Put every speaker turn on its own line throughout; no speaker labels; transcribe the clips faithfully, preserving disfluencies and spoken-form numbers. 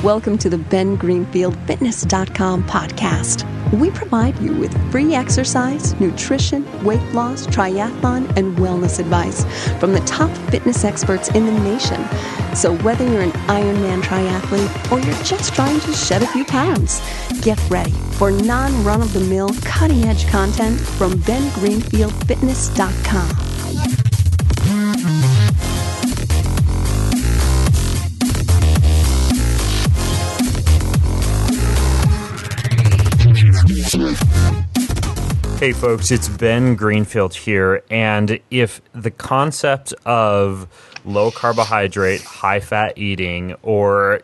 Welcome to the Ben Greenfield Fitness dot com podcast. We provide you with free exercise, nutrition, weight loss, triathlon, and wellness advice from the top fitness experts in the nation. So whether you're an Ironman triathlete or you're just trying to shed a few pounds, get ready for non-run-of-the-mill, cutting-edge content from Ben Greenfield Fitness dot com.
Hey folks, it's Ben Greenfield here, and if the concept of low carbohydrate, high fat eating or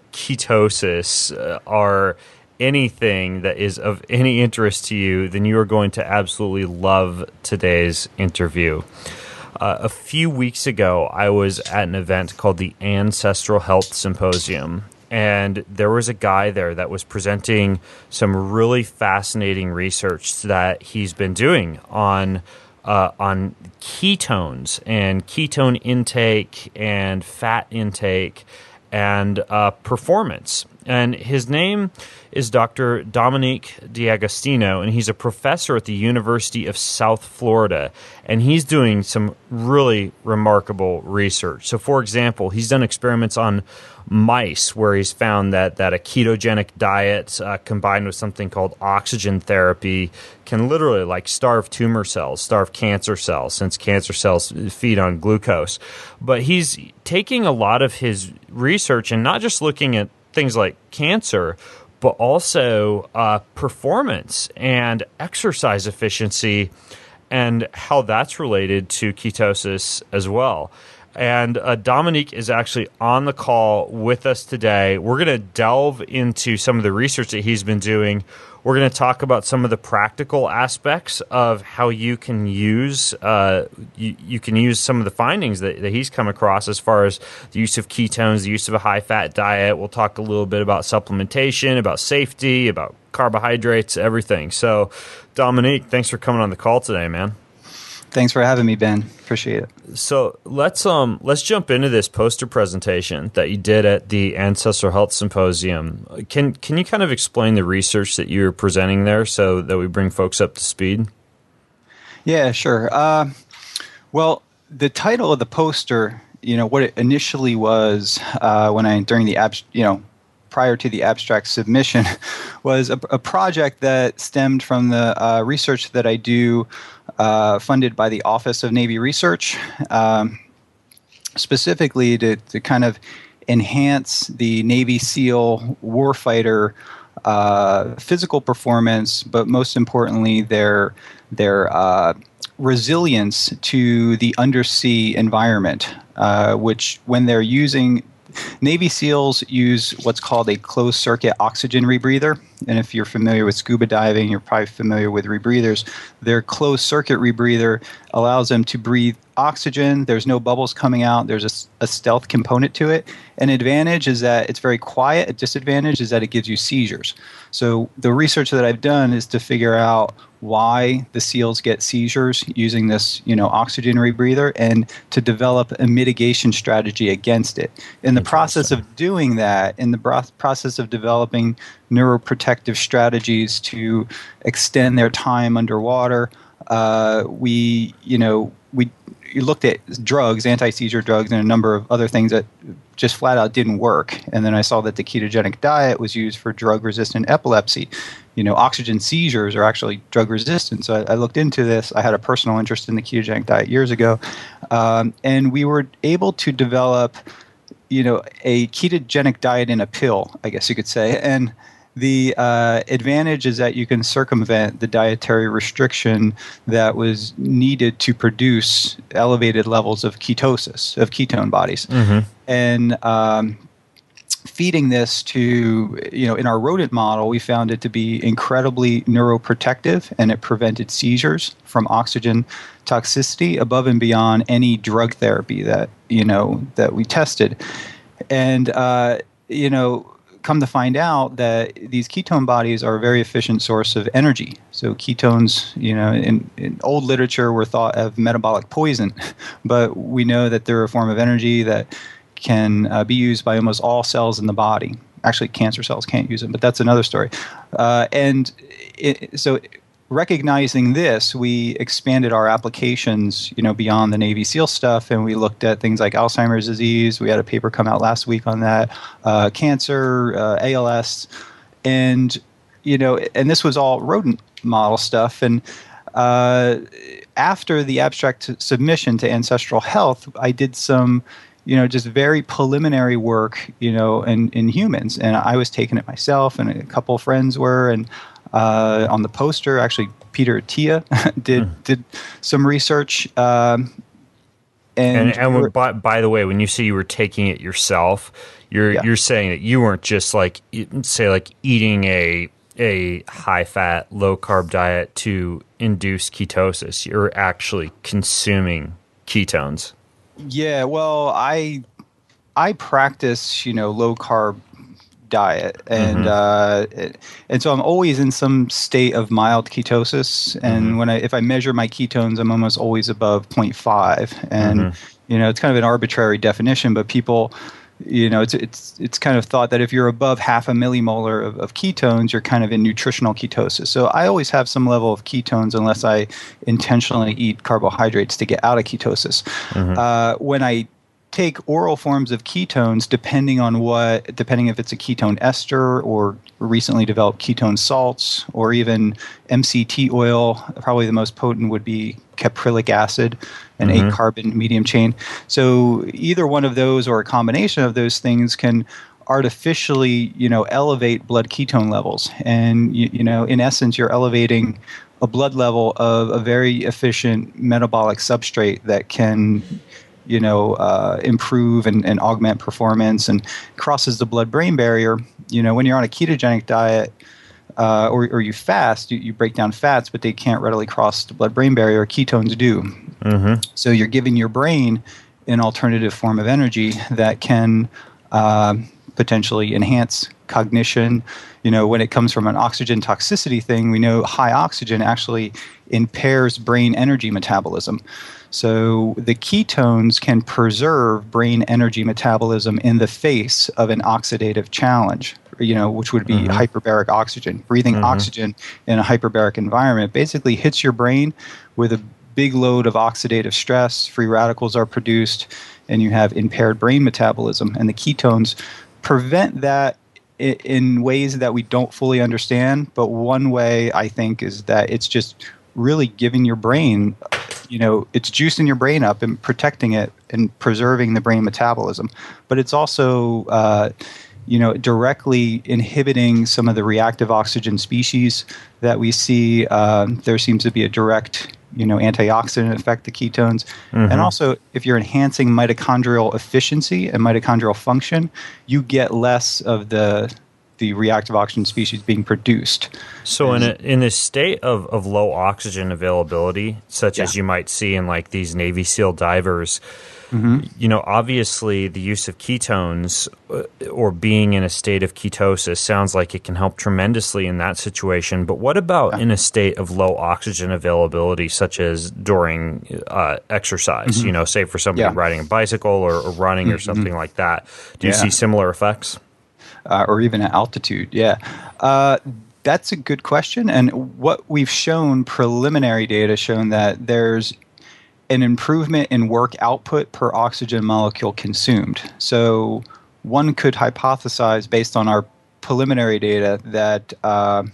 ketosis uh, are anything that is of any interest to you, then you are going to absolutely love today's interview. Uh, a few weeks ago, I was at an event called the Ancestral Health Symposium. And there was a guy there that was presenting some really fascinating research that he's been doing on uh, on ketones and ketone intake and fat intake and uh, performance. And his name is Doctor Dominique D'Agostino, and he's a professor at the University of South Florida, and he's doing some really remarkable research. So, for example, he's done experiments on mice where he's found that, that a ketogenic diet uh, combined with something called oxygen therapy can literally like starve tumor cells, starve cancer cells, since cancer cells feed on glucose. But he's taking a lot of his research and not just looking at things like cancer, but also uh, performance and exercise efficiency and how that's related to ketosis as well. And uh, Dominique is actually on the call with us today. We're going to delve into some of the research that he's been doing. We're going to talk about some of the practical aspects of how you can use uh, you, you can use some of the findings that, that he's come across as far as the use of ketones, the use of a high-fat diet. We'll talk a little bit about supplementation, about safety, about carbohydrates, everything. So, Dominique, thanks for coming on the call today, man.
Thanks for having me, Ben. Appreciate it.
So let's um let's jump into this poster presentation that you did at the Ancestral Health Symposium. Can can you kind of explain the research that you're presenting there so that we bring folks up to speed?
Yeah, sure. Uh, well, the title of the poster, you know, what it initially was uh, when I during the abs, you know. prior to the abstract submission, was a, a project that stemmed from the uh, research that I do uh, funded by the Office of Navy Research, um, specifically to, to kind of enhance the Navy SEAL warfighter uh, physical performance, but most importantly, their, their uh, resilience to the undersea environment, uh, which when they're using Navy SEALs use what's called a closed-circuit oxygen rebreather, and if you're familiar with scuba diving, you're probably familiar with rebreathers. Their closed-circuit rebreather allows them to breathe oxygen. There's no bubbles coming out. There's a, a stealth component to it. An advantage is that it's very quiet. A disadvantage is that it gives you seizures. So the research that I've done is to figure out why the SEALs get seizures using this, you know, oxygen rebreather, and to develop a mitigation strategy against it. In the process of doing that, in the process of developing neuroprotective strategies to extend their time underwater, uh, we, you know, we looked at drugs, anti-seizure drugs, and a number of other things that just flat out didn't work. And then I saw that the ketogenic diet was used for drug-resistant epilepsy. You know, oxygen seizures are actually drug-resistant. So I, I looked into this. I had a personal interest in the ketogenic diet years ago. Um, and we were able to develop, you know, a ketogenic diet in a pill, I guess you could say. And the uh, advantage is that you can circumvent the dietary restriction that was needed to produce elevated levels of ketosis, of ketone bodies. Mm-hmm. And um, feeding this to, you know, in our rodent model, we found it to be incredibly neuroprotective, and it prevented seizures from oxygen toxicity above and beyond any drug therapy that, you know, that we tested. And, uh, you know, come to find out that these ketone bodies are a very efficient source of energy. So ketones, you know, in, in old literature were thought of metabolic poison, but we know that they're a form of energy that can uh, be used by almost all cells in the body. actually cancer cells can't use them, but that's another story. Uh, and it, so recognizing this, we expanded our applications, you know, beyond the Navy SEAL stuff, and we looked at things like Alzheimer's disease. We had a paper come out last week on that, uh, cancer, uh, A L S, and you know, and this was all rodent model stuff. And uh, after the abstract submission to Ancestral Health, I did some, you know, just very preliminary work, you know, in, in humans, and I was taking it myself, and a couple of friends were, and Uh, on the poster, actually, Peter Attia did mm. did some research. Um, and
and, and when, by, by the way, when you say you were taking it yourself, you're yeah. you're saying that you weren't just like say like eating a a high fat, low carb diet to induce ketosis. You're actually consuming ketones.
Yeah, well, I I practice, you know, low carb diet, and mm-hmm. uh, and so I'm always in some state of mild ketosis, and mm-hmm. when I if I measure my ketones, I'm almost always above zero point five, and mm-hmm. you know, it's kind of an arbitrary definition, but people, you know, it's it's it's kind of thought that if you're above half a millimolar of, of ketones, you're kind of in nutritional ketosis. So I always have some level of ketones unless I intentionally eat carbohydrates to get out of ketosis. Mm-hmm. Uh, when I take oral forms of ketones, depending on what, depending if it's a ketone ester or recently developed ketone salts, or even M C T oil. Probably the most potent would be caprylic acid, an mm-hmm. eight carbon medium chain. So either one of those or a combination of those things can artificially, you know, elevate blood ketone levels. And you, you know, in essence, you're elevating a blood level of a very efficient metabolic substrate that can, you know, uh, improve and, and augment performance and crosses the blood-brain barrier. You know, when you're on a ketogenic diet uh, or, or you fast, you, you break down fats, but they can't readily cross the blood-brain barrier. Ketones do. Mm-hmm. So you're giving your brain an alternative form of energy that can uh, potentially enhance cognition. You know, when it comes from an oxygen toxicity thing, we know high oxygen actually impairs brain energy metabolism. So the ketones can preserve brain energy metabolism in the face of an oxidative challenge, you know, which would be mm-hmm. hyperbaric oxygen. Breathing mm-hmm. oxygen in a hyperbaric environment basically hits your brain with a big load of oxidative stress. Free radicals are produced, and you have impaired brain metabolism. And the ketones prevent that in ways that we don't fully understand. But one way, I think, is that it's just really giving your brain, you know, it's juicing your brain up and protecting it and preserving the brain metabolism. But it's also, uh, you know, directly inhibiting some of the reactive oxygen species that we see. Uh, there seems to be a direct, you know, antioxidant effect to ketones. Mm-hmm. And also, if you're enhancing mitochondrial efficiency and mitochondrial function, you get less of the the reactive oxygen species being produced.
So in a, in this state of, of low oxygen availability, such yeah. as you might see in like these Navy SEAL divers, mm-hmm. you know, obviously the use of ketones or being in a state of ketosis sounds like it can help tremendously in that situation. But what about yeah. in a state of low oxygen availability, such as during uh, exercise, mm-hmm. you know, say for somebody yeah. riding a bicycle or, or running mm-hmm. or something like that? Do you yeah. see similar effects?
Uh, or even at altitude, yeah. Uh, that's a good question. And what we've shown, preliminary data shown that there's an improvement in work output per oxygen molecule consumed. So one could hypothesize, based on our preliminary data, that uh,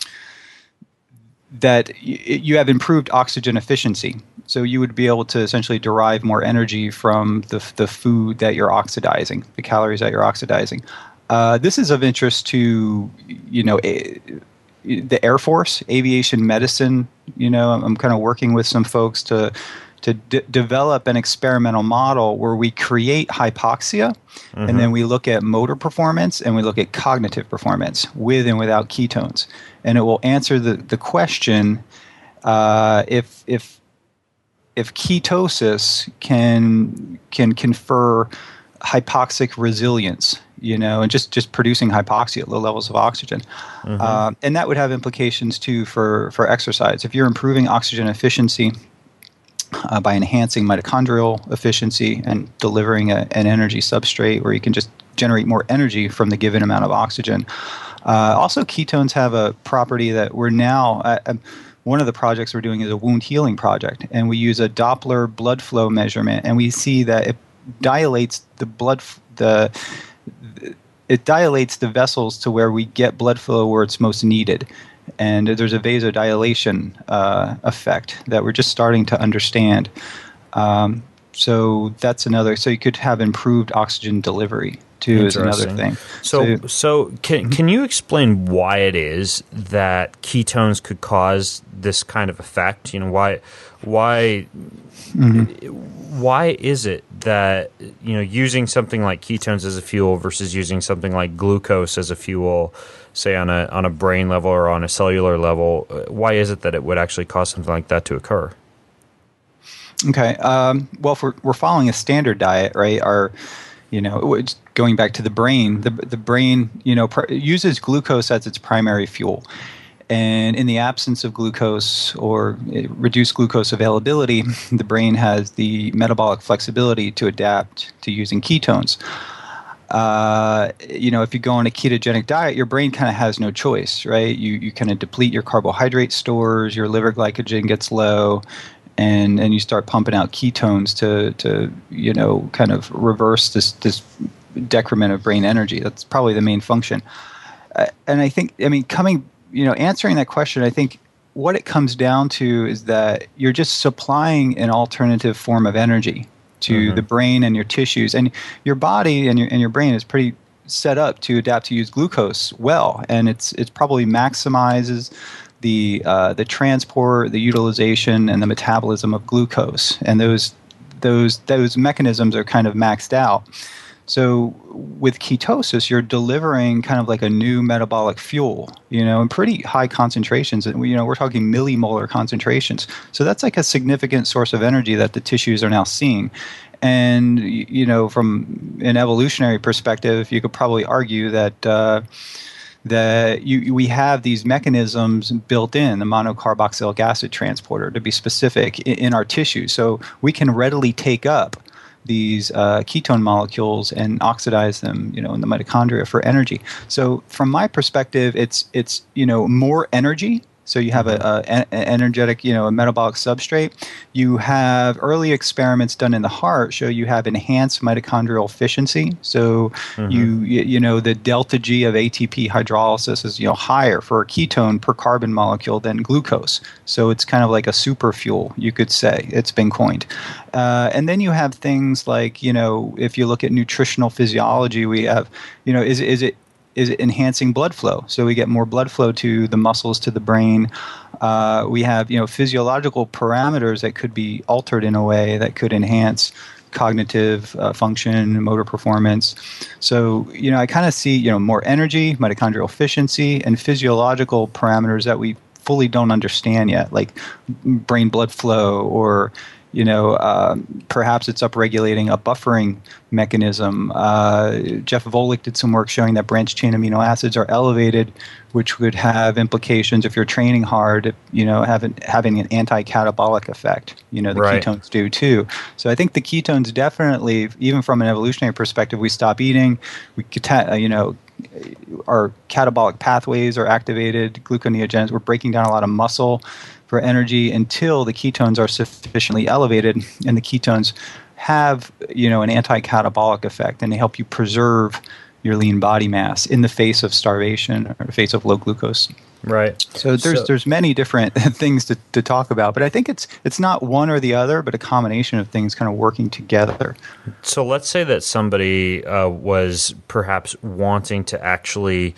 that y- you have improved oxygen efficiency. So you would be able to essentially derive more energy from the the food that you're oxidizing, the calories that you're oxidizing. Uh, this is of interest to, you know, a, the Air Force, aviation medicine. You know, I'm, I'm kind of working with some folks to to d- develop an experimental model where we create hypoxia, mm-hmm. and then we look at motor performance and we look at cognitive performance with and without ketones, and it will answer the the question uh, if if if ketosis can can confer hypoxic resilience, you know, and just, just producing hypoxia at low levels of oxygen. Mm-hmm. Uh, and that would have implications, too, for, for exercise. If you're improving oxygen efficiency, uh, by enhancing mitochondrial efficiency and delivering a, an energy substrate where you can just generate more energy from the given amount of oxygen. Uh, also, ketones have a property that we're now, uh, one of the projects we're doing is a wound healing project, and we use a Doppler blood flow measurement, and we see that it dilates the blood, f- the it dilates the vessels to where we get blood flow where it's most needed. And there's a vasodilation uh, effect that we're just starting to understand. Um, so that's another. So you could have improved oxygen delivery too, is another thing.
So, so, so can can you explain why it is that ketones could cause this kind of effect? You know, why why mm-hmm. why is it that, you know, using something like ketones as a fuel versus using something like glucose as a fuel, say on a on a brain level or on a cellular level, why is it that it would actually cause something like that to occur?
Okay. Um, well, if we're, we're following a standard diet, right, our, you know, going back to the brain, the the brain, you know, pr- uses glucose as its primary fuel. And in the absence of glucose or reduced glucose availability, the brain has the metabolic flexibility to adapt to using ketones. Uh, you know, if you go on a ketogenic diet, your brain kind of has no choice, right? You you kind of deplete your carbohydrate stores, your liver glycogen gets low, and and you start pumping out ketones to to you know kind of reverse this this decrement of brain energy. That's probably the main function. Uh, and I think, I mean, coming, you know, answering that question, I think what it comes down to is that you're just supplying an alternative form of energy to mm-hmm. the brain and your tissues, and your body and your and your brain is pretty set up to adapt to use glucose well, and it's it's probably maximizes the uh, the transport, the utilization, and the metabolism of glucose, and those those those mechanisms are kind of maxed out. So with ketosis, you're delivering kind of like a new metabolic fuel, you know, in pretty high concentrations. And, you know, we're talking millimolar concentrations. So that's like a significant source of energy that the tissues are now seeing. And, you know, from an evolutionary perspective, you could probably argue that uh, that you, we have these mechanisms built in, the monocarboxylic acid transporter, to be specific, in, in our tissues. So we can readily take up these uh, ketone molecules and oxidize them, you know, in the mitochondria for energy. So from my perspective, it's it's you know more energy. So you have a, a, an energetic, you know, a metabolic substrate. You have early experiments done in the heart show you have enhanced mitochondrial efficiency. So mm-hmm. you you know the delta G of A T P hydrolysis is you know higher for a ketone per carbon molecule than glucose. So it's kind of like a super fuel, you could say. It's been coined. Uh, and then you have things like, you know, if you look at nutritional physiology, we have, you know, is is it is it enhancing blood flow? So we get more blood flow to the muscles, to the brain. Uh, we have, you know, physiological parameters that could be altered in a way that could enhance cognitive uh, function, motor performance. So, you know, I kind of see, you know, more energy, mitochondrial efficiency, and physiological parameters that we fully don't understand yet, like brain blood flow, or you know, uh, perhaps it's upregulating a buffering mechanism. Uh, Jeff Volek did some work showing that branched-chain amino acids are elevated, which would have implications if you're training hard, you know, having, having an anti-catabolic effect. You know, the
right.
ketones do too. So I think the ketones definitely, even from an evolutionary perspective, we stop eating, we cata- you know, our catabolic pathways are activated, gluconeogenesis, we're breaking down a lot of muscle for energy until the ketones are sufficiently elevated, and the ketones have, you know, an anti-catabolic effect, and they help you preserve your lean body mass in the face of starvation or the face of low glucose.
Right.
So there's so, there's many different things to, to talk about, but I think it's it's not one or the other, but a combination of things kind of working together.
So let's say that somebody uh, was perhaps wanting to actually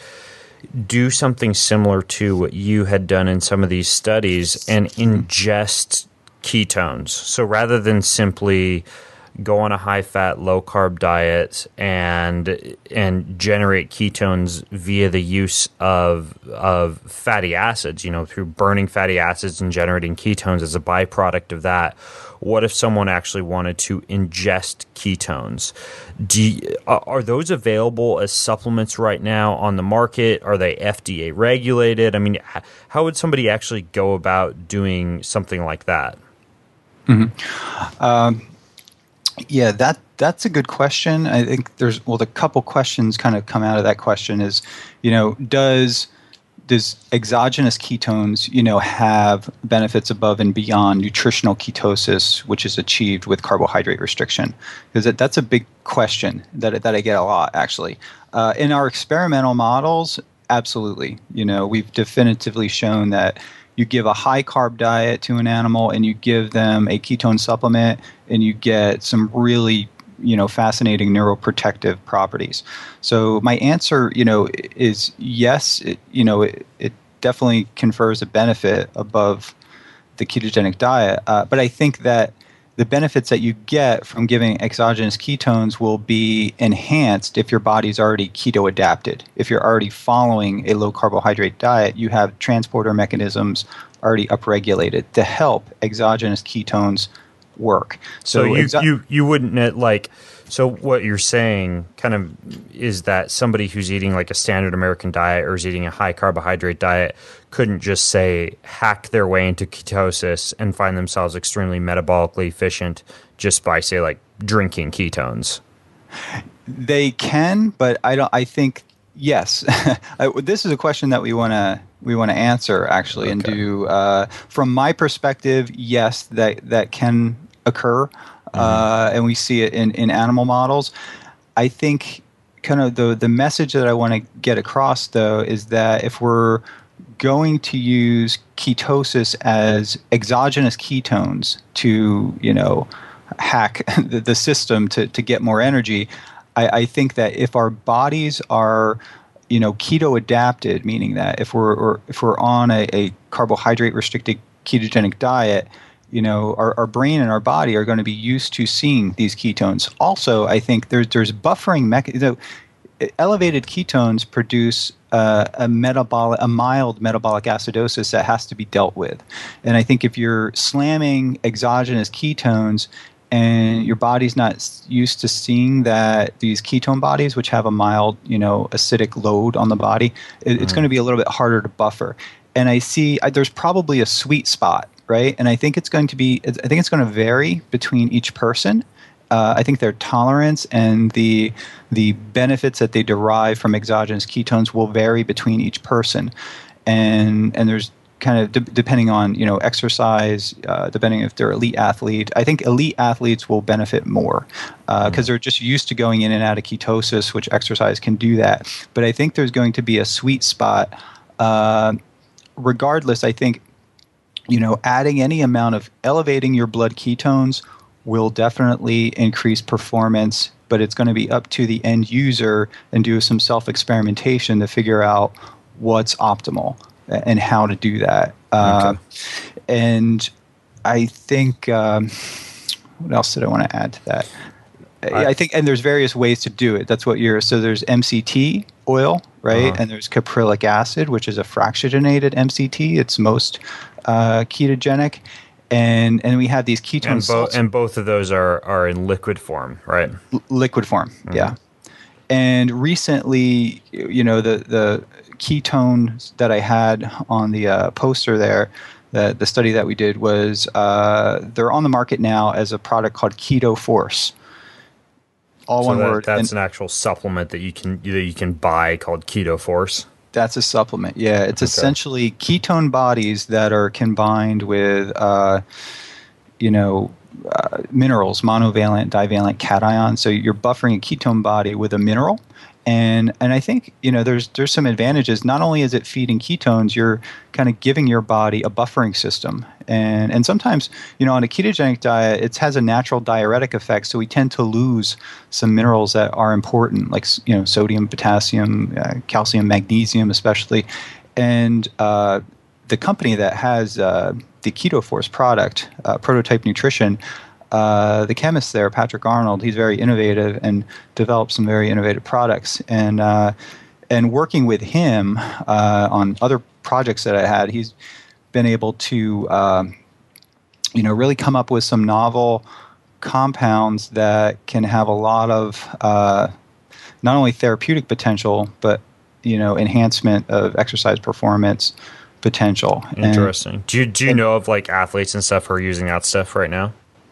do something similar to what you had done in some of these studies and ingest ketones. So rather than simply go on a high-fat, low-carb diet and and generate ketones via the use of of fatty acids, you know, through burning fatty acids and generating ketones as a byproduct of that, what if someone actually wanted to ingest ketones? Do you, are those available as supplements right now on the market? Are they F D A regulated? I mean, how would somebody actually go about doing something like that?
Mm-hmm. Um, yeah, that that's a good question. I think there's well, the couple questions kind of come out of that question is, you know, does does exogenous ketones, you know, have benefits above and beyond nutritional ketosis, which is achieved with carbohydrate restriction? Because that, that's a big question that that I get a lot, actually. Uh, in our experimental models, absolutely. You know, we've definitively shown that you give a high carb diet to an animal and you give them a ketone supplement, and you get some really, you know, fascinating neuroprotective properties. So my answer, you know, is yes. It, you know, it, it definitely confers a benefit above the ketogenic diet. Uh, but I think that the benefits that you get from giving exogenous ketones will be enhanced if your body's already keto adapted. If you're already following a low carbohydrate diet, you have transporter mechanisms already upregulated to help exogenous ketones work.
So, so you,
exo-
you you wouldn't like. So what you're saying kind of is that somebody who's eating like a standard American diet or is eating a high carbohydrate diet couldn't just say hack their way into ketosis and find themselves extremely metabolically efficient just by say like drinking ketones.
They can, but I don't. I think yes. I, this is a question that we want to we want to answer actually, okay. and do. Uh, from my perspective, yes, that that can occur. Uh, and we see it in, in animal models. I think kind of the, the message that I want to get across, though, is that if we're going to use ketosis as exogenous ketones to, you know, hack the, the system to, to get more energy, I, I think that if our bodies are, you know, keto adapted, meaning that if we're or if we're on a, a carbohydrate restricted ketogenic diet, you know, our, our brain and our body are going to be used to seeing these ketones. Also, I think there's there's buffering mechanism. Elevated ketones produce uh, a metabolic, a mild metabolic acidosis that has to be dealt with. And I think if you're slamming exogenous ketones and your body's not used to seeing that these ketone bodies, which have a mild, you know, acidic load on the body, it, mm. it's going to be a little bit harder to buffer. And I see I, there's probably a sweet spot. Right, and I think it's going to be. I think it's going to vary between each person. Uh, I think their tolerance and the the benefits that they derive from exogenous ketones will vary between each person, and and there's kind of de- depending on you know exercise, uh, depending if they're elite athlete. I think elite athletes will benefit more because uh, mm. they're just used to going in and out of ketosis, which exercise can do that. But I think there's going to be a sweet spot. Uh, regardless, I think. You know, adding any amount of elevating your blood ketones will definitely increase performance, but it's going to be up to the end user and do some self-experimentation to figure out what's optimal and how to do that. Okay. Uh, and I think, um, what else did I want to add to that? I, I think, and there's various ways to do it. That's what you're, so there's M C T oil, right? Uh-huh. And there's caprylic acid, which is a fractionated M C T. It's most uh, ketogenic. And and we have these ketone
and, bo-
salts.
and both of those are, are in liquid form, right?
L- liquid form, mm-hmm. yeah. And recently, you know, the, the ketones that I had on the uh, poster there, the, the study that we did was, uh, they're on the market now as a product called Keto Force. All
so
one
that,
word.
That's
and
an actual supplement that you can that you can buy called Keto Force.
That's a supplement. Yeah, it's okay. Essentially ketone bodies that are combined with, uh, you know, uh, minerals, monovalent, divalent cations. So you're buffering a ketone body with a mineral. And and I think, you know, there's there's some advantages. Not only is it feeding ketones, you're kind of giving your body a buffering system. And and sometimes, you know, on a ketogenic diet, it has a natural diuretic effect. So we tend to lose some minerals that are important, like, you know, sodium, potassium, uh, calcium, magnesium especially. And uh, the company that has uh, the Keto Force product, uh, Prototype Nutrition, Uh, the chemist there, Patrick Arnold, he's very innovative and developed some very innovative products. And uh, and working with him uh, on other projects that I had, he's been able to, uh, you know, really come up with some novel compounds that can have a lot of uh, not only therapeutic potential, but, you know, enhancement of exercise performance, potential.
Interesting.
And,
do you do you
and,
know of like athletes and stuff who are using that stuff right now?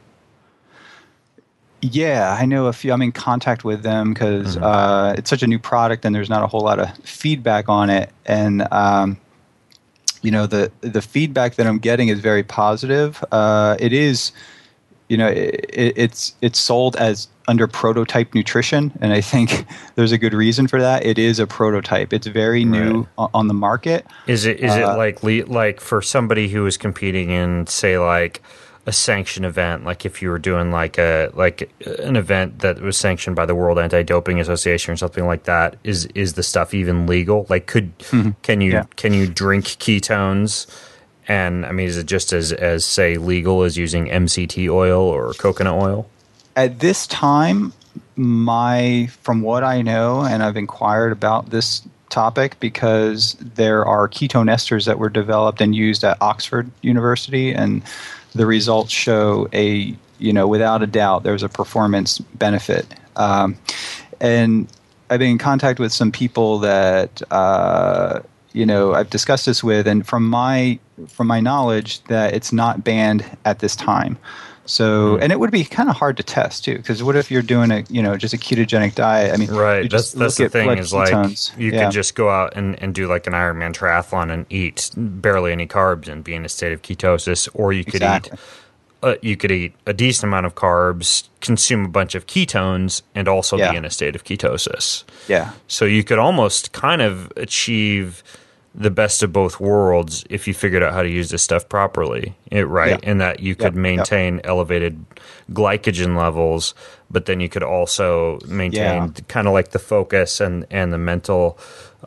Yeah, I know a few. I'm in contact with them because mm-hmm. uh, it's such a new product and there's not a whole lot of feedback on it. And um, you know, the the feedback that I'm getting is very positive. Uh, it is, you know, it, it's it's sold as under prototype nutrition, and I think there's a good reason for that. It is a prototype. It's very new right. on, on the market.
Is it is uh, it like like for somebody who is competing in, say, like a sanctioned event, like if you were doing like a like an event that was sanctioned by the World Anti-Doping Association or something like that, is is the stuff even legal? Like, could mm-hmm. can you yeah. can you drink ketones? And I mean, is it just as as say legal as using M C T oil or coconut oil?
At this time, my from what I know, and I've inquired about this topic because there are ketone esters that were developed and used at Oxford University, and the results show a, you know, without a doubt, there's a performance benefit. Um, and I've been in contact with some people that, uh, you know, I've discussed this with, and from my from my knowledge, that it's not banned at this time. So, and it would be kind of hard to test too, because what if you're doing a, you know, just a ketogenic diet? I mean,
right. That's that's the thing is
ketones.
Like you
yeah.
could just go out and, and do like an Ironman triathlon and eat barely any carbs and be in a state of ketosis, or you could
exactly.
eat uh, you could eat a decent amount of carbs, consume a bunch of ketones, and also
yeah.
be in a state of ketosis.
Yeah.
So you could almost kind of achieve the best of both worlds if you figured out how to use this stuff properly, it, right?
Yeah.
And that you could
yep.
maintain yep. elevated glycogen levels, but then you could also maintain yeah. kind of like the focus and, and the mental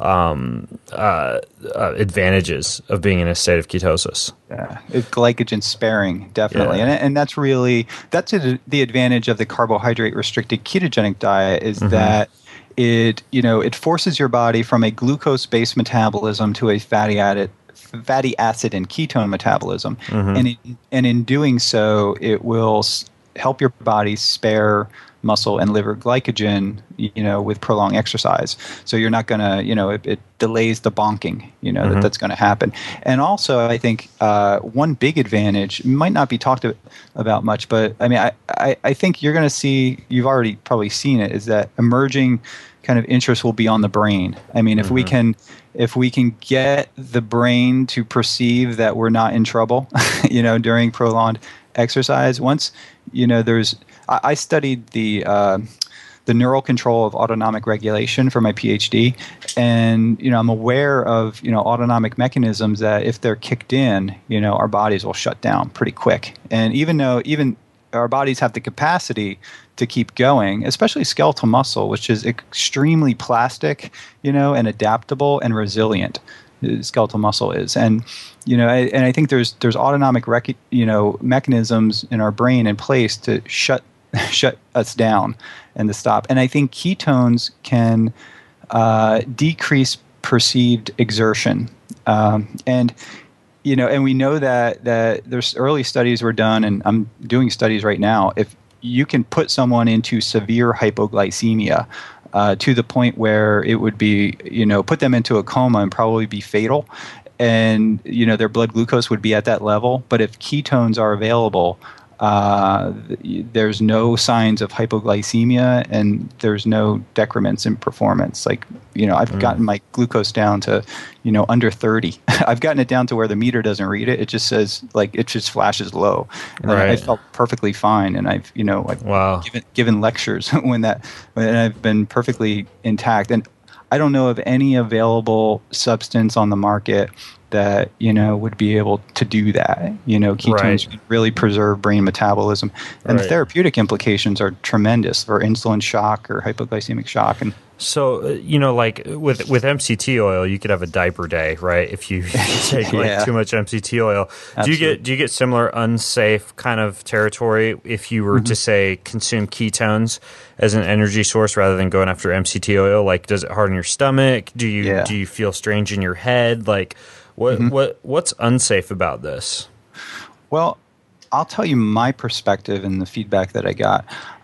um, uh, uh, advantages of being in a state of ketosis.
Yeah, it's glycogen sparing, definitely. Yeah. And, and that's really, that's a, the advantage of the carbohydrate restricted ketogenic diet is mm-hmm. that It you know it forces your body from a glucose-based metabolism to a fatty acid, fatty acid and ketone metabolism, mm-hmm. and in, and in doing so, it will s- help your body spare muscle and liver glycogen, you know, with prolonged exercise. So you're not going to, you know, it, it delays the bonking, you know, mm-hmm. that that's going to happen. And also, I think uh, one big advantage might not be talked about much, but I mean, I I, I think you're going to see, you've already probably seen it, is that emerging kind of interest will be on the brain. I mean, if mm-hmm. we can, if we can get the brain to perceive that we're not in trouble, you know, during prolonged exercise. Once, you know, there's, I, I studied the uh, the neural control of autonomic regulation for my PhD, and you know, I'm aware of you know autonomic mechanisms that if they're kicked in, you know, our bodies will shut down pretty quick. And even though even our bodies have the capacity to keep going, especially skeletal muscle, which is extremely plastic, you know, and adaptable and resilient. Skeletal muscle is, and you know, I, and I think there's there's autonomic rec- you know mechanisms in our brain in place to shut shut us down and to stop. And I think ketones can uh, decrease perceived exertion, um, and you know, and we know that that there's early studies were done, and I'm doing studies right now. If you can put someone into severe hypoglycemia uh, to the point where it would be, you know, put them into a coma and probably be fatal, and you know their blood glucose would be at that level. But if ketones are available, uh, there's no signs of hypoglycemia and there's no decrements in performance. Like, you know, I've mm. gotten my glucose down to, you know, under thirty. I've gotten it down to where the meter doesn't read it. It just says, like, it just flashes low. And
right.
I felt perfectly fine. And I've, you know, I've
wow.
given, given lectures when that, and I've been perfectly intact. And I don't know of any available substance on the market that, you know, would be able to do that. You know, ketones
right.
really preserve brain metabolism. And
right.
the therapeutic implications are tremendous for insulin shock or hypoglycemic shock. And
so, uh, you know, like with with M C T oil, you could have a diaper day, right? If you take like
yeah.
too much M C T oil.
Absolutely.
Do you get do you get similar unsafe kind of territory if you were
mm-hmm.
to say consume ketones as an energy source rather than going after M C T oil? Like, does it harden your stomach? Do you
yeah.
do you feel strange in your head? Like, what mm-hmm. what what's unsafe about this?
Well, I'll tell you my perspective and the feedback that I got.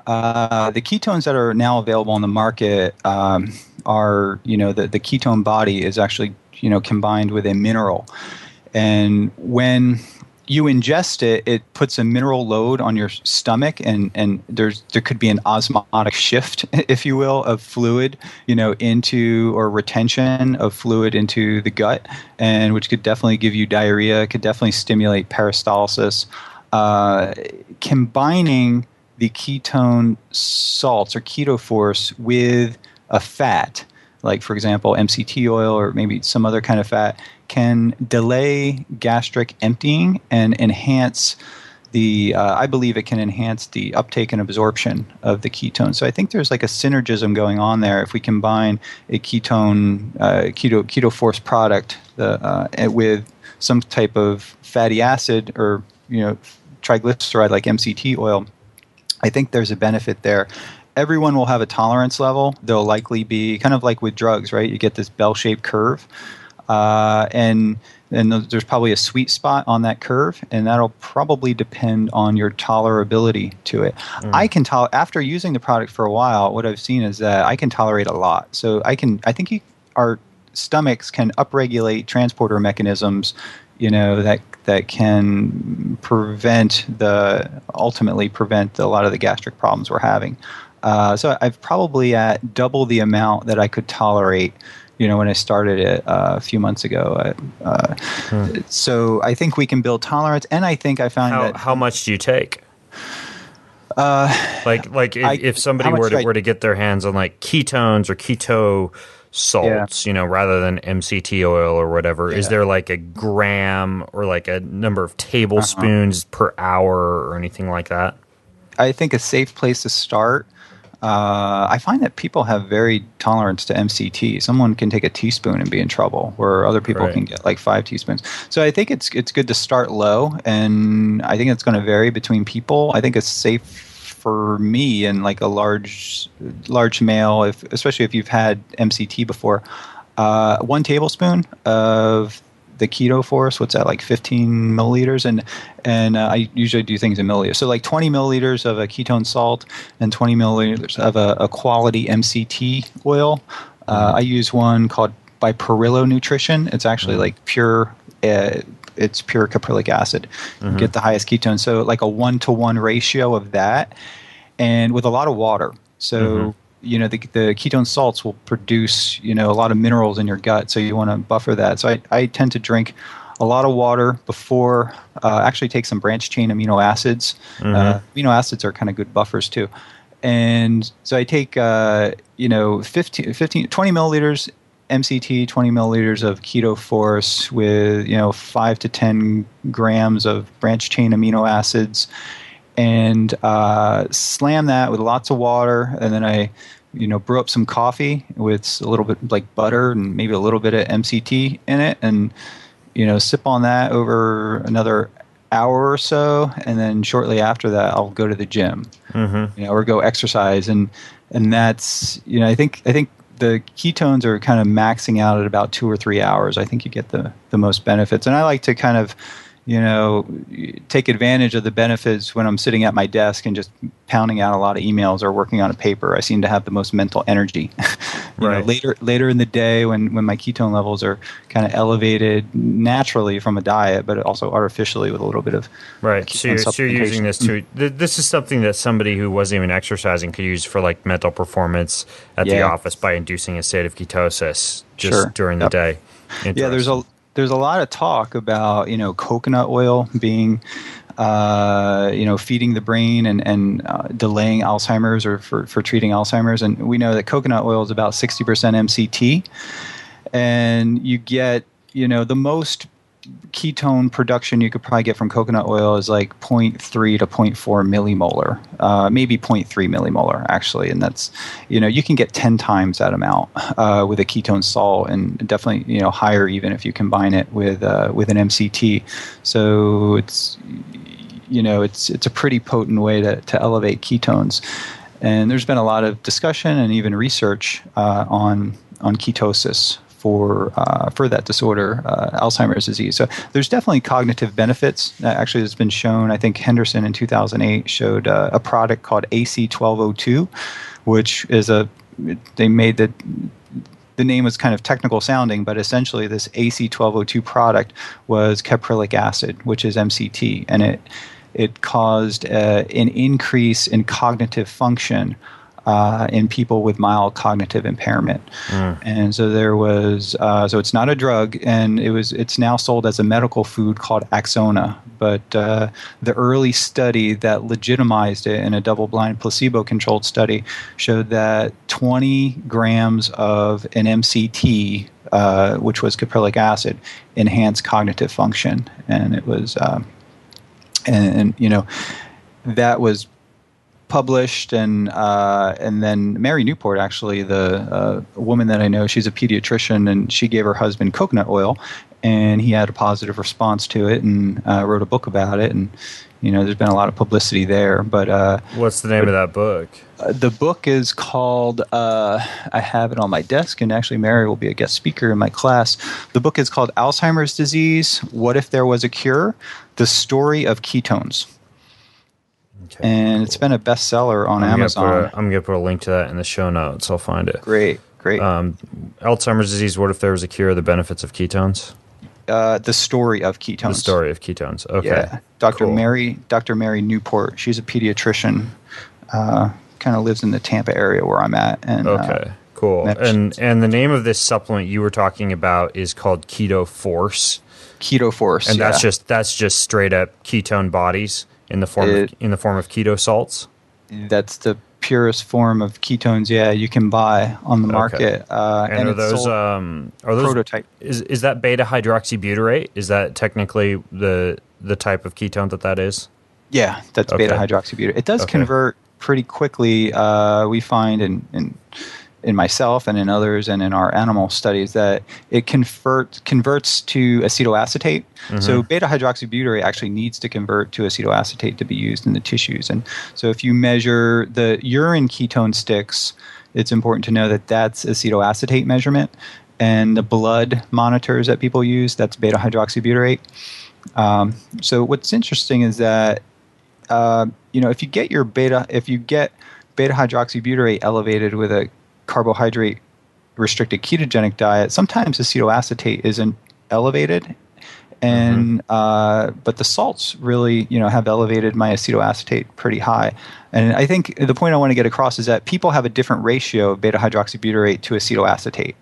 Uh, the ketones that are now available on the market um, are, you know, the, the ketone body is actually, you know, combined with a mineral. And when you ingest it, it puts a mineral load on your stomach, and, and there's there could be an osmotic shift, if you will, of fluid, you know, into or retention of fluid into the gut, and which could definitely give you diarrhea. It could definitely stimulate peristalsis. Uh, combining the ketone salts or ketoforce with a fat, like for example M C T oil or maybe some other kind of fat, can delay gastric emptying and enhance the, uh, I believe it can enhance the uptake and absorption of the ketone. So I think there's like a synergism going on there if we combine a ketone, uh, keto, ketoforce product the, uh, with some type of fatty acid or, you know, triglyceride like M C T oil. I think there's a benefit there. Everyone will have a tolerance level. They'll likely be kind of like with drugs, right? You get this bell-shaped curve. Uh, and and there's probably a sweet spot on that curve, and that'll probably depend on your tolerability to it. Mm. I can tol- after using the product for a while, what I've seen is that I can tolerate a lot. So I can, I think you, our stomachs can upregulate transporter mechanisms, you know, that that can prevent the ultimately prevent a lot of the gastric problems we're having. Uh, so I've probably at double the amount that I could tolerate, you know, when I started it uh, a few months ago. Uh, hmm. So I think we can build tolerance, and I think I found
how,
that.
How much do you take?
Uh,
like, like if,
I,
if somebody were to,
I,
were to get their hands on like ketones or keto salts, yeah. you know, rather than M C T oil or whatever, yeah. is there like a gram or like a number of tablespoons uh-huh. per hour or anything like that?
I think a safe place to start. Uh, I find that people have very tolerance to M C T. Someone can take a teaspoon and be in trouble, where other people right. can get like five teaspoons. So I think it's it's good to start low, and I think it's going to vary between people. I think it's safe for me and like a large large male, if especially if you've had M C T before. Uh, one tablespoon of the ketoforce, what's that, like fifteen milliliters, and and uh, I usually do things in milliliters. So like twenty milliliters of a ketone salt and twenty milliliters of a, a quality M C T oil. Uh, mm-hmm. I use one called by Perillo Nutrition. It's actually mm-hmm. like pure. Uh, it's pure caprylic acid. Mm-hmm. You get the highest ketone. So like a one to one ratio of that, and with a lot of water. So. Mm-hmm. You know, the, the ketone salts will produce, you know, a lot of minerals in your gut, so you want to buffer that. So I, I tend to drink a lot of water before, uh, actually take some branched chain amino acids. Mm-hmm. Uh, amino acids are kind of good buffers too. And so I take, uh, you know, fifteen, fifteen, twenty milliliters M C T, twenty milliliters of ketoforce with, you know, five to ten grams of branched chain amino acids. And uh, slam that with lots of water, and then I, you know, brew up some coffee with a little bit like butter and maybe a little bit of M C T in it, and you know, sip on that over another hour or so, and then shortly after that, I'll go to the gym, mm-hmm. you know, or go exercise, and and that's, you know, I think I think the ketones are kind of maxing out at about two or three hours. I think you get the the most benefits, and I like to kind of, you know, take advantage of the benefits when I'm sitting at my desk and just pounding out a lot of emails or working on a paper. I seem to have the most mental energy. you right. know, later later in the day when, when my ketone levels are kind of elevated naturally from a diet, but also artificially with a little bit of
right. So you're, so you're using this to. This is something that somebody who wasn't even exercising could use for like mental performance at yeah. the office by inducing a state of ketosis just sure. during the yep. day.
Yeah, there's a. There's a lot of talk about, you know, coconut oil being, uh, you know, feeding the brain and, and uh, delaying Alzheimer's or for, for treating Alzheimer's. And we know that coconut oil is about sixty percent M C T. And you get, you know, the most ketone production you could probably get from coconut oil is like zero point three to zero point four millimolar, uh, maybe zero point three millimolar actually, and that's, you know, you can get ten times that amount uh, with a ketone salt, and definitely, you know, higher even if you combine it with uh, with an M C T. So it's, you know, it's it's a pretty potent way to to elevate ketones, and there's been a lot of discussion and even research uh, on on ketosis for uh, for that disorder, uh, Alzheimer's disease. So there's definitely cognitive benefits. Uh, actually, it's been shown. I think Henderson in two thousand eight showed uh, a product called A C twelve oh two, which is a they made the the name was kind of technical sounding, but essentially this A C twelve oh two product was caprylic acid, which is M C T, and it it caused uh, an increase in cognitive function uh, in people with mild cognitive impairment. Mm. And so there was, uh, so it's not a drug, and it was, it's now sold as a medical food called Axona. But uh, the early study that legitimized it in a double-blind placebo-controlled study showed that twenty grams of an M C T, uh, which was caprylic acid, enhanced cognitive function. And it was, uh, and, and you know, that was published, and uh, and then Mary Newport, actually, the uh, woman that I know, she's a pediatrician, and she gave her husband coconut oil, and he had a positive response to it, and uh, wrote a book about it, and you know, there's been a lot of publicity there. But uh,
what's the name but, of that book?
Uh, the book is called. Uh, I have it on my desk, and actually, Mary will be a guest speaker in my class. The book is called Alzheimer's Disease: What If There Was a Cure? The Story of Ketones. Okay, and cool. It's been a bestseller on
I'm
Amazon.
Gonna a, I'm going to put a link to that in the show notes. I'll find it.
Great, great.
Um, Alzheimer's disease, what if there was a cure? The benefits of ketones?
Uh, the story of ketones.
The story of ketones. Okay.
Yeah. Doctor
Cool.
Mary Doctor Mary Newport. She's a pediatrician. Uh, kind of lives in the Tampa area where I'm at. And,
okay.
Uh,
cool. And and the name of this supplement you were talking about is called Keto Force.
Keto Force.
And
yeah.
that's just that's just straight up ketone bodies in the form it, of, in the form of keto salts.
That's the purest form of ketones. Yeah, you can buy on the market.
Okay.
Uh,
and,
and
are those um, are those
prototype?
Is is that beta hydroxybutyrate? Is that technically the the type of ketone that that is?
Yeah, that's
okay.
beta hydroxybutyrate. It does
okay.
convert pretty quickly. Uh, we find in, in in myself and in others and in our animal studies that it convert, converts to acetoacetate. Mm-hmm. So beta hydroxybutyrate actually needs to convert to acetoacetate to be used in the tissues. And so if you measure the urine ketone sticks, it's important to know that that's acetoacetate measurement. And the blood monitors that people use, that's beta hydroxybutyrate. Um, so what's interesting is that uh, you know, if you get your beta, if you get beta hydroxybutyrate elevated with a carbohydrate restricted ketogenic diet, sometimes acetoacetate isn't elevated, and mm-hmm. uh, but the salts really, you know, have elevated my acetoacetate pretty high. And I think the point I want to get across is that people have a different ratio of beta hydroxybutyrate to acetoacetate,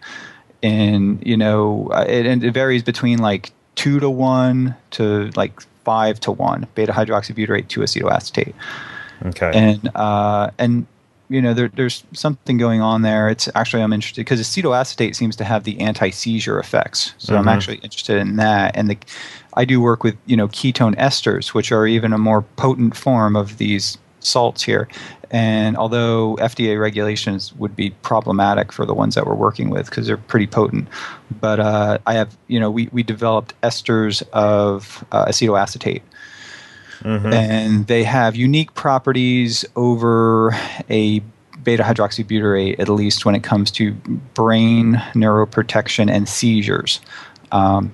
and you know, it, and it varies between like two to one to like five to one beta hydroxybutyrate to acetoacetate.
Okay,
and uh, and you know, there, there's something going on there. It's actually, I'm interested because acetoacetate seems to have the anti-seizure effects. So mm-hmm. I'm actually interested in that. And the, I do work with, you know, ketone esters, which are even a more potent form of these salts here. And although F D A regulations would be problematic for the ones that we're working with because they're pretty potent, but uh, I have, you know, we, we developed esters of uh, acetoacetate. Mm-hmm. And they have unique properties over a beta hydroxybutyrate, at least when it comes to brain neuroprotection and seizures. Um,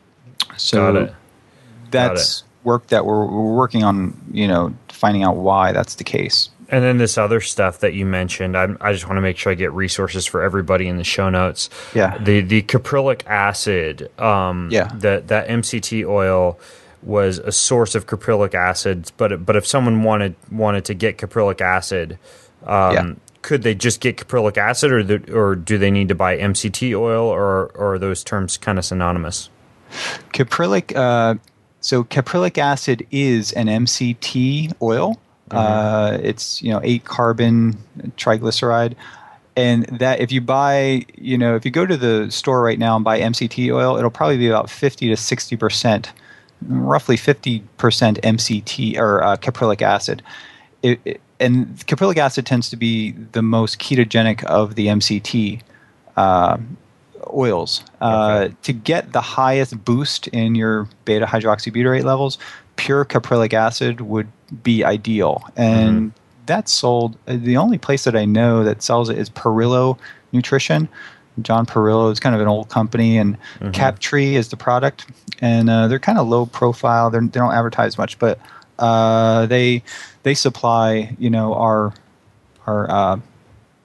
so
Got it.
that's
Got it.
work that we're, we're working on, you know, finding out why that's the case.
And then this other stuff that you mentioned, I, I just want to make sure I get resources for everybody in the show notes.
Yeah.
The the caprylic acid, um,
yeah.
that that M C T oil was a source of caprylic acid, but but if someone wanted wanted to get caprylic acid, um, yeah. could they just get caprylic acid, or the, or do they need to buy M C T oil, or, or are those terms kind of synonymous?
Caprylic, uh, so caprylic acid is an M C T oil. Mm-hmm. Uh, it's, you know, eight carbon triglyceride. And that if you buy, you know, if you go to the store right now and buy M C T oil, it'll probably be about fifty to sixty percent, roughly fifty percent M C T or uh, caprylic acid. It, it, and caprylic acid tends to be the most ketogenic of the M C T uh, oils. Uh, okay. To get the highest boost in your beta hydroxybutyrate levels, pure caprylic acid would be ideal. And mm-hmm. that's sold. The only place that I know that sells it is Perillo Nutrition. John Perillo is kind of an old company, and mm-hmm. Captree is the product. And uh, they're kind of low profile. They're, they don't advertise much, but uh, they they supply, you know, our our uh,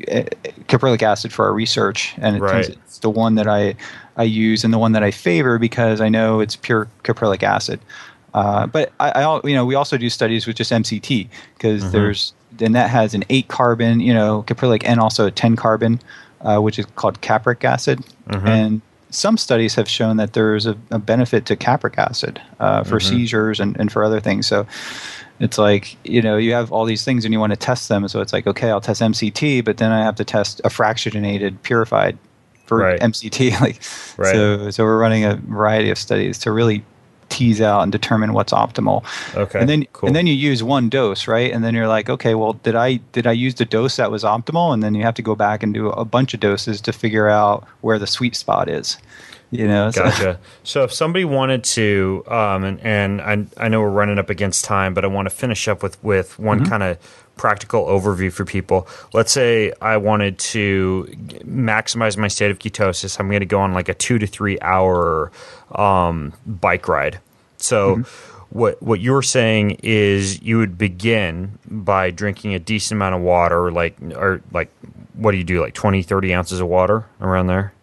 uh, caprylic acid for our research, and it
Right.
turns, it's the one that I I use and the one that I favor because I know it's pure caprylic acid. Uh, but I, I, al- you know, we also do studies with just M C T because
Mm-hmm.
there's then that has an eight carbon, you know, caprylic, and also a ten carbon, uh, which is called capric acid.
Mm-hmm.
And some studies have shown that there's a, a benefit to capric acid uh, for
Mm-hmm.
seizures and, and for other things. So it's like, you know, you have all these things and you want to test them. So it's like, okay, I'll test M C T, but then I have to test a fractionated, purified for
Right.
M C T. Like,
Right.
so, so we're running a variety of studies to really tease out and determine what's optimal.
Okay,
And then
cool.
and then you use one dose, right? And then you're like, okay, well, did I did I use the dose that was optimal? And then you have to go back and do a bunch of doses to figure out where the sweet spot is. You know, so-
Gotcha. So if somebody wanted to, um, and, and I, I know we're running up against time, but I want to finish up with, with one
Mm-hmm.
kind of practical overview for people. Let's say I wanted to maximize my state of ketosis. I'm going to go on like a two to three hour um, bike ride. So
Mm-hmm.
what what you're saying is you would begin by drinking a decent amount of water, like or like what do you do, like twenty, thirty ounces of water around there?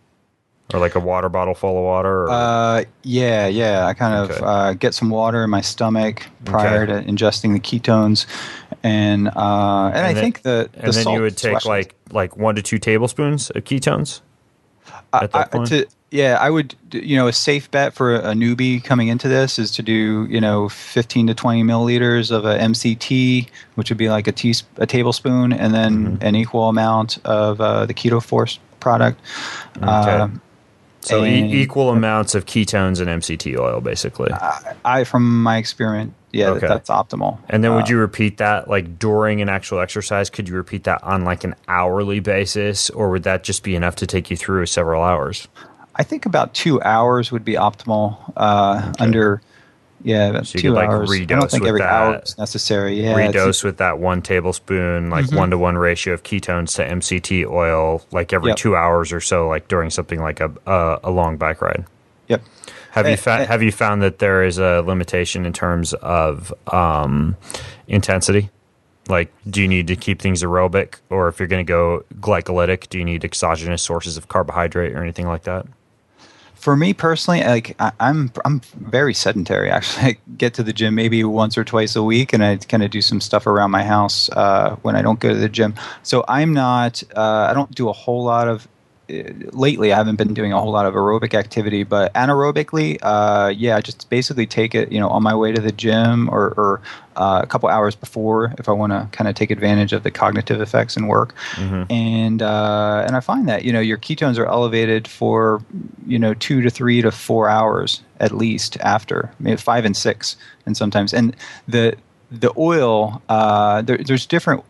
Or like a water bottle full of water? Or?
Uh, yeah, yeah. I kind of
Okay.
uh, get some water in my stomach prior
Okay.
to ingesting the ketones, and uh, and, I
then-
think the the
and then
salt
you would take
solutions-
like like one to two tablespoons of ketones at that
I,
point?
to, yeah, I would. You know, a safe bet for a newbie coming into this is to do you know fifteen to twenty milliliters of a M C T, which would be like a tea, a tablespoon, and then
Mm-hmm.
an equal amount of uh, the Keto Force product.
Okay.
Uh,
So e-
and-
equal amounts of ketones and M C T oil, basically.
I, I, from my experience, yeah,
Okay.
that, that's optimal.
And then would
Uh,
you repeat that like during an actual exercise? Could you repeat that on like an hourly basis, or would that just be enough to take you through several hours?
I think about two hours would be optimal. Uh, Under, yeah, about
So you
two
could, like,
hours. I
redose
don't think
with
every
that.
hour is necessary. Yeah, it's-
Redose with that one tablespoon, like one to one ratio of ketones to M C T oil, like every
Yep.
two hours or so, like during something like a a, a long bike ride.
Yep.
Have you
Eh,
fa-
eh.
have you found that there is a limitation in terms of um, intensity? Like, do you need to keep things aerobic, or if you're going to go glycolytic, do you need exogenous sources of carbohydrate or anything like that?
For me personally, like I, I'm, I'm very sedentary. Actually, I get to the gym maybe once or twice a week, and I kind of do some stuff around my house uh, when I don't go to the gym. So I'm not. Uh, I don't do a whole lot of. Uh, lately, I haven't been doing a whole lot of aerobic activity, but anaerobically, uh, yeah, I just basically take it, you know, on my way to the gym or, or uh, a couple hours before if I want to kind of take advantage of the cognitive effects and work. And uh, and I find that you know your ketones are elevated for you know two to three to four hours at least after, maybe five and six, and sometimes and the the oil uh, there, there's different.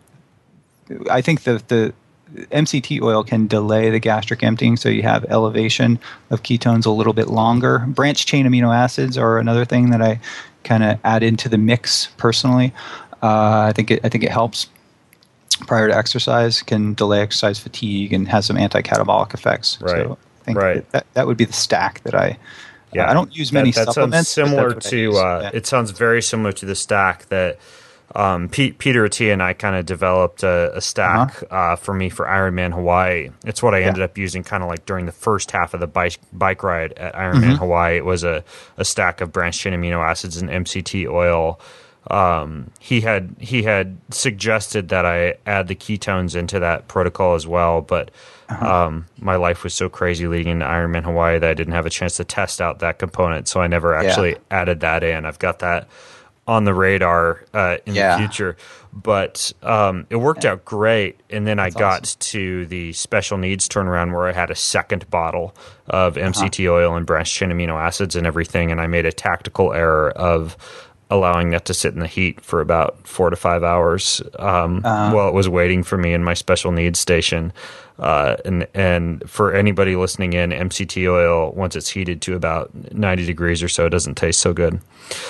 I think the the M C T oil can delay the gastric emptying, so you have elevation of ketones a little bit longer. Branched chain amino acids are another thing that I kind of add into the mix personally. Uh, I think it, I think it helps prior to exercise, can delay exercise fatigue, and has some anti-catabolic effects.
Right.
So I think
Right.
that, that, that would be the stack that I.
Yeah,
uh, I don't use many
that, that
supplements.
sounds
but
similar
that's what I
to.
use.
Uh,
Yeah.
It sounds very similar to the stack that um, Pete, Peter Attia and I kind of developed a, a stack uh uh, for me for Ironman Hawaii. It's what I ended up using kind of like during the first half of the bike bike ride at Ironman
Mm-hmm.
Hawaii. It was a, a stack of branched chain amino acids and M C T oil. Um, he had he had suggested that I add the ketones into that protocol as well, but um, my life was so crazy leading into Ironman Hawaii that I didn't have a chance to test out that component, so I never actually added that in. I've got that on the radar uh, in
Yeah.
the future, but um, it worked out great. And then I got
awesome.
to the special needs turnaround where I had a second bottle of M C T oil and branched chain amino acids and everything, and I made a tactical error of allowing that to sit in the heat for about four to five hours um, while it was waiting for me in my special needs station. Uh, and and for anybody listening in, M C T oil, once it's heated to about ninety degrees or so, doesn't taste so good.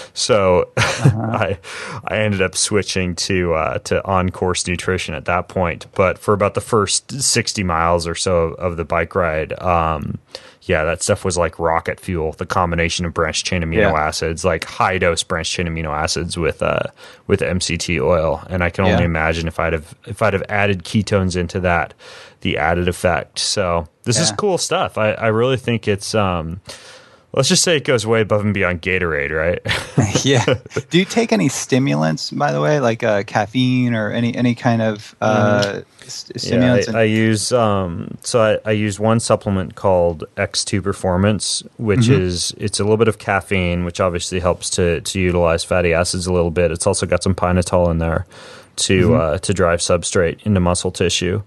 So I I ended up switching to uh, to on course nutrition at that point. But for about the first sixty miles or so of the bike ride, um, yeah, that stuff was like rocket fuel. The combination of branched chain amino
Yeah.
acids, like high dose branched chain amino acids with uh with M C T oil, and I can only
Yeah.
imagine if I'd have if I'd have added ketones into that, the added effect. So this is
Yeah.
cool stuff. I I really think it's um. Let's just say it goes way above and beyond Gatorade, right?
Yeah. Do you take any stimulants, by the way, like uh, caffeine or any any kind of uh, st-
Yeah,
stimulants?
I, I use um, so I, I use one supplement called X two Performance, which
Mm-hmm.
is it's a little bit of caffeine, which obviously helps to to utilize fatty acids a little bit. It's also got some pynetol in there to
Mm-hmm.
uh, to drive substrate into muscle tissue,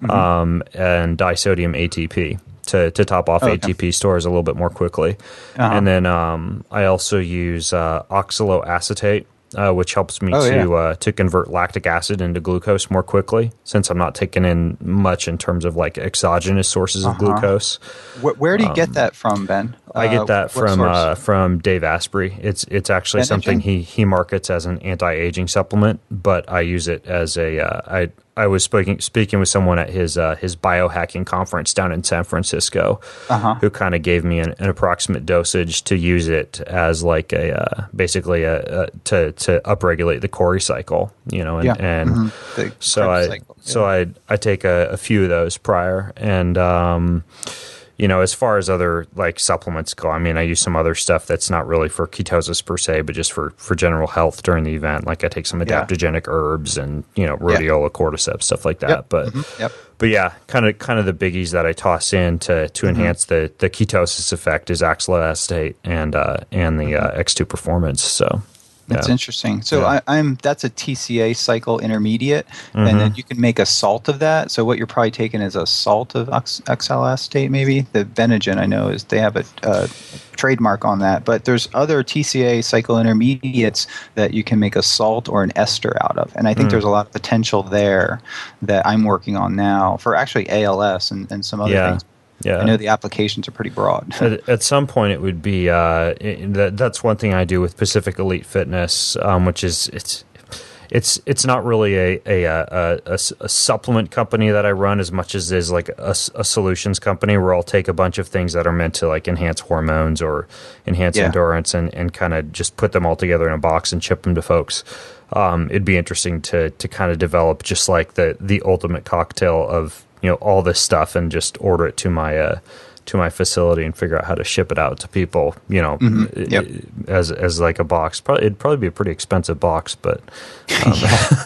um, and disodium A T P. To, to top off
Oh, okay.
A T P stores a little bit more quickly.
Uh-huh.
And then um, I also use uh, oxaloacetate, uh, which helps me
Oh,
to
yeah.
uh, to convert lactic acid into glucose more quickly, since I'm not taking in much in terms of like exogenous sources of
Uh-huh.
glucose.
Where, where do you get that from, Ben?
I
Uh,
get that
what
from
source?
uh, from Dave Asprey. It's it's actually
Benadryl?
something he, he markets as an anti-aging supplement, but I use it as a uh, I I was speaking speaking with someone at his uh, his biohacking conference down in San Francisco,
Uh-huh.
who kind of gave me an, an approximate dosage to use it as like a uh, basically a, a to to upregulate the Cori cycle, you know, and,
Yeah.
and
Mhm. The
so
Krebs
I
cycle.
so I I take a, a few of those prior, and um, you know, as far as other like supplements go, I mean, I use some other stuff that's not really for ketosis per se, but just for for general health during the event. Like I take some
Yeah.
adaptogenic herbs and you know rhodiola, cordyceps, stuff like that.
Yep.
But
Mhm. Yep.
but yeah, kind of kind of the biggies that I toss in to to enhance the the ketosis effect is oxaloacetate and uh, and the uh, X two Performance. So.
That's
yeah.
interesting. So
Yeah.
I, I'm that's a T C A cycle intermediate,
Mhm.
and then you can make a salt of that. So what you're probably taking is a salt of ox- oxaloacetate, maybe. The Benogen, I know, is they have a uh, trademark on that. But there's other T C A cycle intermediates that you can make a salt or an ester out of, and I think
Mm.
there's a lot of potential there that I'm working on now for actually A L S and, and some other
Yeah.
things.
Yeah.
I know the applications are pretty broad.
at, at some point, it would be uh, it, that, that's one thing I do with Pacific Elite Fitness, um, which is it's it's it's not really a a, a a a supplement company that I run as much as it is like a, a solutions company where I'll take a bunch of things that are meant to like enhance hormones or enhance
Yeah.
endurance and, and kind of just put them all together in a box and ship them to folks. Um, it'd be interesting to to kind of develop just like the the ultimate cocktail of you know all this stuff and just order it to my uh, to my facility and figure out how to ship it out to people. You know,
Mhm. Yep.
as as like a box. Probably it'd probably be a pretty expensive box, but um,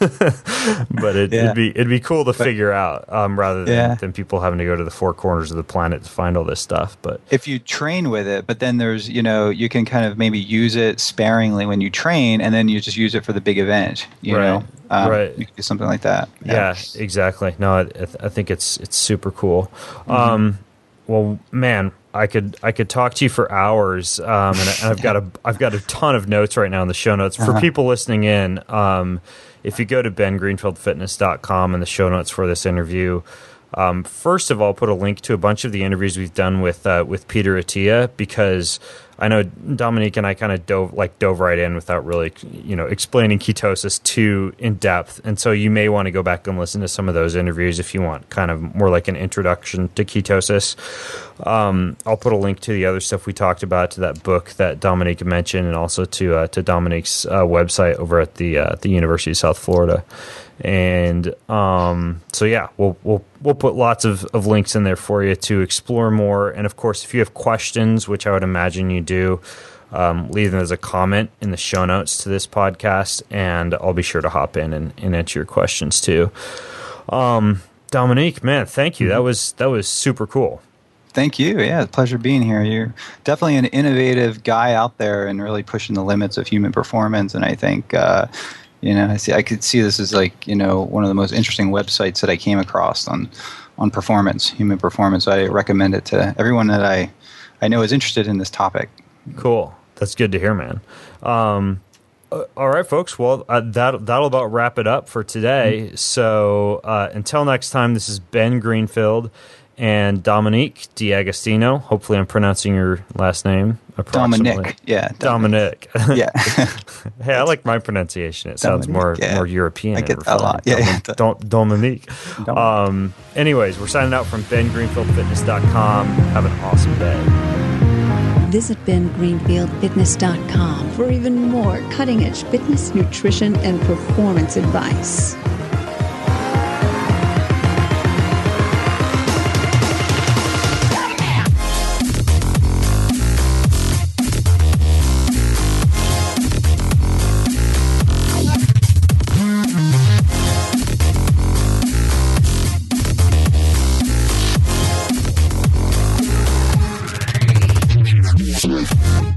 but it,
Yeah.
it'd be it'd be cool to figure out um, rather than,
Yeah.
than people having to go to the four corners of the planet to find all this stuff. But
If you train with it, but then there's, you know, you can kind of maybe use it sparingly when you train, and then you just use it for the big event, you
Right.
know? Um,
Right.
You can do something like that.
yeah, exactly. No, I, I th- I think it's it's super cool.
Mm-hmm.
Um, well, man, I could I could talk to you for hours, um, and, I, and I've got a I've got a ton of notes right now in the show notes for
Uh-huh.
people listening in. Um, if you go to ben greenfield fitness dot com in the show notes for this interview, um, first of all, put a link to a bunch of the interviews we've done with uh, with Peter Attia, because I know Dominique and I kind of dove like dove right in without really, you know, explaining ketosis too in depth. And so you may want to go back and listen to some of those interviews if you want kind of more like an introduction to ketosis. Um, I'll put a link to the other stuff we talked about, to that book that Dominique mentioned, and also to uh, to Dominique's uh, website over at the uh, the University of South Florida. And um, so yeah, we'll we'll we'll put lots of, of links in there for you to explore more. And of course, if you have questions, which I would imagine you do, um, leave them as a comment in the show notes to this podcast, and I'll be sure to hop in and, and answer your questions too. Um, Dominique, man, thank you. That was that was super cool.
Thank you. Yeah, it's a pleasure being here. You're definitely an innovative guy out there and really pushing the limits of human performance. And I think, uh, you know, I see, I could see this as like, you know, one of the most interesting websites that I came across on, on performance, human performance. I recommend it to everyone that I, I know is interested in this topic.
Cool. That's good to hear, man. Um, uh, all right, folks. Well, uh, that that'll about wrap it up for today. So uh, until next time, this is Ben Greenfield, and Dominique D'Agostino. Hopefully, I'm pronouncing your last name approximately.
Dominic, yeah.
Dominic.
Yeah.
Hey, I like my pronunciation. It sounds more
Dominique, yeah.
more European.
I get
and
that a lot. Yeah,
refined.
yeah.
Dom- Dominique.
Dominique.
Um, anyways, we're signing out from Ben Greenfield Fitness dot com. Have an awesome day.
Visit Ben Greenfield Fitness dot com for even more cutting-edge fitness, nutrition, and performance advice. Thank you.